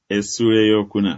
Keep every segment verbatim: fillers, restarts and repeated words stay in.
Essula ey'okuna.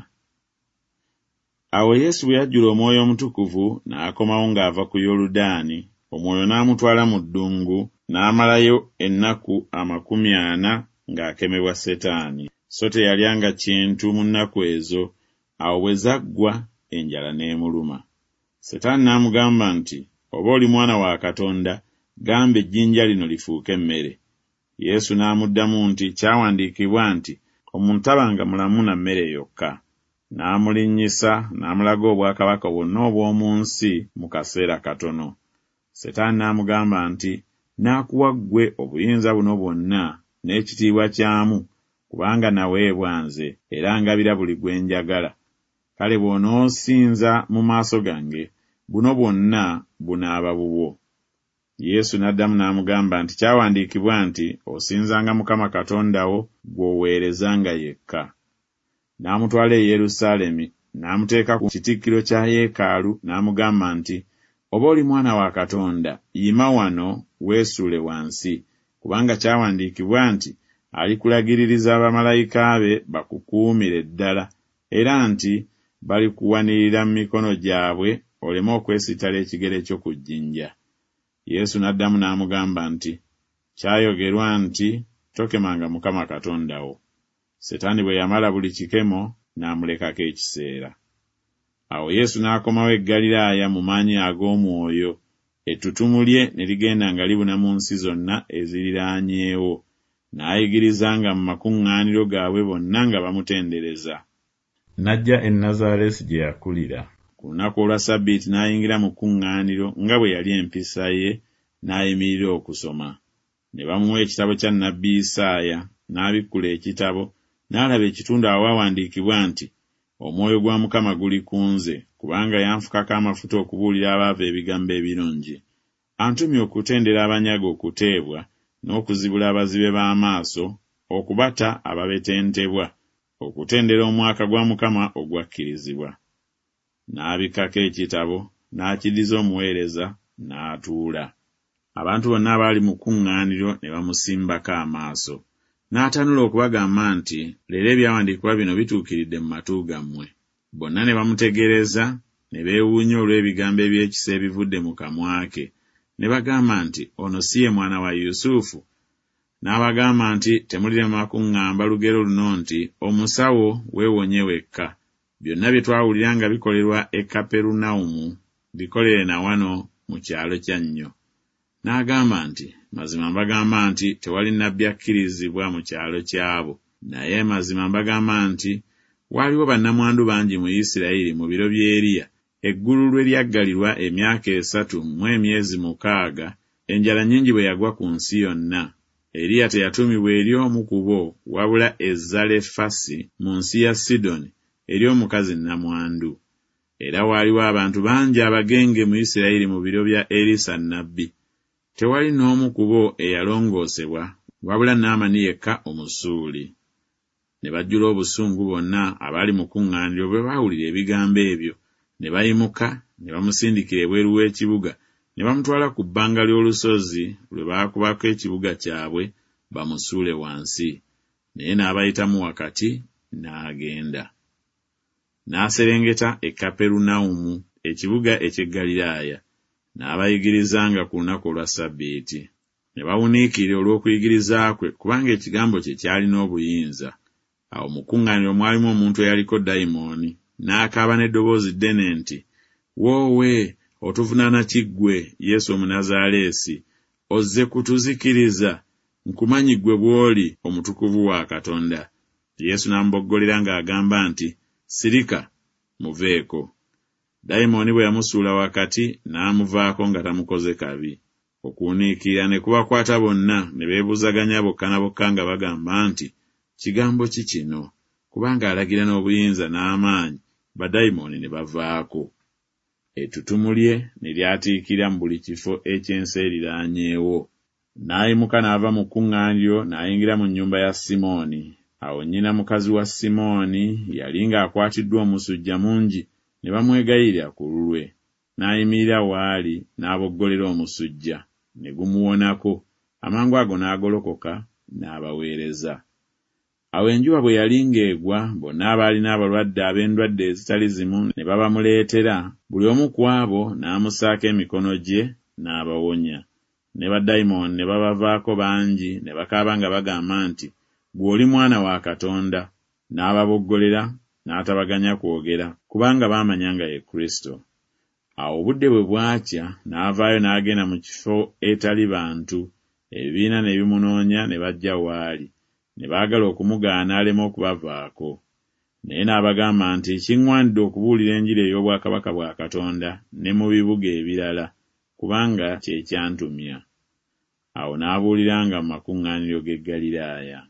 Awo Yesu bwe yajjula Omwoyo Omutukuvu n'akomawo ng'ava ku Yoludaani, Omwoyo n'amutwala mu ddungu n'amalayo ennaku amakumi ana ng'akemebwa Setaani. So teyalyanga kintu mu nnaku ezo, awo bwe zaggwa enjala n'emuluma. Setaani n'amugamba nti, oba oli Mwana wa Katonda, gamba ejjinja lino lifuuke emmere. Yesu n'amuddamu nti, kyawandiikibwa nti, omuntu tabanga mulamu na mmere yokka. N'amulinnyisa n'amulaga obwakabaka bwonna obw'omu nsi mu kaseera katono. Setaani n'amugamba nti, n'akuwa ggwe obuyinza buno bwonna n'ekitiibwa kyamu, kubanga naweebwa nze era ngabira buli gwe njagala. Kale bw'onoosinza mu maaso gange, buno bwonna bunaaba bubwo. Yesu n'addamu n'amugamba nti, kyawandiikibwa nti, osinzanga Mukama Katonda wo gw'oweerezanga yekka. N'amutwala e Yerusaalemi, n'amuteeka ku kitikkiro kya yeekaalu, n'amugamba nti, oba oli Mwana wa Katonda, yima wano weesuule wansi, kubanga kyawandiikibwa nti, alikulagiririza abamalayika be bakukuumire ddala, era nti balikuwanirira mu mikono gyabwe, oleme okwesittala ekigere kyo ku jjinja. Yesu n'addamu n'amugamba nti, kyayogerwa nti, tokemanga Mukama Katonda wo. Setaani bwe yamala buli kikemo, n'amulekako ekiseera. Awo Yesu n'akomawo e Ggaliraaya mu maanyi ag'Omwoyo, ettutumu lye ne ligenda nga libuna mu nsi zonna eziriraanyeewo, n'ayigirizanga mu makuŋŋaaniro gaabwe bonna nga bamutendereza. N'ajja e Nazaaleesi gye yakulira. Ku lunaku olwa Ssabbiiti n'ayingira mu kuŋŋaaniro nga bwe yali empisa ye, n'ayimirira okusoma. Ne bamuwa ekitabo kya nnabbi Isaaya, n'abikkula ekitabo, n'alaba ekitundu awawandiikibwa nti, Omwoyo gwa Mukama guli ku nze, kubanga yanfukako amafuta okubuulira abaava ebigambo ebirungi. Antumye okutendera abanyago okuteebwa, n'okuzibula abazibe b'amaaso, okubata ababetentebwa, okutendera omwaka gwa Mukama ogwakkirizibwa. N'abikkako ekitabo, n'akiddiza omuweereza, n'atuula. Abantu bonna abaali mu kuŋŋaaniro ne bamusimbako amaaso. N'atanula okubagamba nti, leero ebyawandiikibwa bino bituukiridde mu matu gammwe. Bonna ne bamutegereza, ne beewuunya olw'ebigambo ebyekisa ebivudde mu kamwa ke. Ne bagamba nti, ono si ye mwana wa Yusufu? N'abagamba nti, temulirema kuŋŋamba lugero luno nti, omusawo weewonye wekka. Byonna bye twawulira nga bikolerwa e Kaperunawumu, bikolere na wano mu kyalo kyannyo. N'agamba nti, mazima mbagamba nti tewali nnabbi akkirizibwa mu kyalo kyabo. Naye mazima mbagamba nti waaliwo bannamwandu bangi mu Isirayiri mu biro bya Eriya, eggulu lwe lyaggalirwa emyaka esatu mu emyezi mukaaga, enjala nnyingi bwe yagwa ku nsi yonna. Eriya teyatumibwa eri omu ku bo, wabula e Zalefasi mu nsi ya Sidoni, eri omukazi nnamwandu. Era waaliwo abantu bangi abagenge mu Isirayiri mu biro bya Erisa nnabbi. Tewali n'omu ku bo eyalongoosebwa, wabula Naamani yekka Omusuuli. Ne bajjula obusungu bonna abaali mu kuŋŋaaniro bwe baawulira ebigambo ebyo, ne bayimuka, ne bamusindikira ebweru w'ekibuga, ne bamutwala ku bbanga ly'olusozi lwe baakubako ekibuga kyabwe, bamusuule wansi. Naye n'abayitamu wakati, n'agenda. N'aserengeta e Kaperunawumu, ekibuga eky'e Ggaliraaya, n'abayigirizanga ku lunaku olwa Ssabbiiti. Ne bawuniikirira olw'okuyigiriza kwe, kubanga ekigambo kye kyalina obuyinza. Awo mu kuŋŋaaniro mwalimu omuntu eyaliko dayimooni, n'akaaba n'eddoboozi ddene nti, woowe, otuvunaana kiggwe, Yesu Omunazaaleesi, ozze kutuzikiriza, nkumanyi ggwe bw'oli Omutukuvu wa Katonda. Yesu n'amuboggolera ng'agamba nti, sirika, muveeko. Dayimooni bwe yamusuula wakati, n'amuvaako nga tamukoze kabi. Okuwuniikirira ne kubakwata bonna, ne beebuzaganya bokka na bokka nga bagamba nti, kigambo ki kino? Kubanga alagira n'obuyinza n'amaanyi, badayimooni ne bavaako. Ettutumu lye ne lyatiikira mu buli kifo eky'ensi eriraanyeewo. N'ayimuka n'ava mu kuŋŋaaniro n'ayingira mu nnyumba ya Simooni. Awo nnyina mukazi wa Simooni yali ng'akwatiddwa omusujja mungi, ne bamwegayirira ku lulwe. N'ayimirira waali n'aboggolera omusujja, ne gumuwonako. Amangu ago n'agolokoka n'abaweereza. Awo enjuba bwe yali ng'egwa, bonna abaalina abalwadde ab'endwadde ezitali zimu ne babamuleetera, buli omu ku abo n'amussaako emikono gye n'abawonya. Ne baddayimooni ne babavaako bangi ne bakaaba nga bagamba nti, "Ggwe oli Mwana wa Katonda." N'ababoggolera n'atabaganya kwogera, kubanga baamanya nga ye Kristo. Awo obudde bwe bwakya n'avaayo n'agenda mu kifo etali bantu, ebibiina ne bimunoonya ne bajja w'ali. Ne baagala okumugaana aleme okubavaako. Naye n'abagamba nti, "Kiŋŋwanidde okubuulira enjiri ey'obwakabaka bwa Katonda ne mu bibuga ebirala, kubanga kye kyantumya." Awo n'abuuliranga mu makuŋŋaaniro g'e Ggaliraaya.